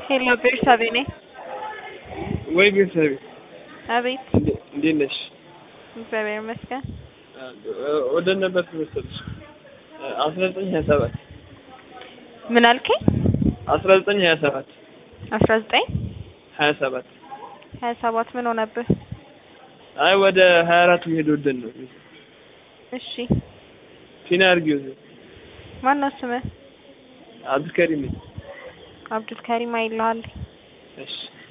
ሄሎ ቤርሳቤ ነኝ። ወይ ቤርሳቤ አቤት። እንዴት ነሽ? እግዚአብሔር ይመስገን። ወደ ነበር መሰለሽ 1927 ምን አልከኝ? 1927 19 27 27 ምን ሆነብህ? አይ ወደ 24 መሄድ ወደን ነው። እሺ ፊና አርጊው። ማን ነው ስምህ? አብዱልከሪም። አብዱልከሪም አይልሃል። እሺ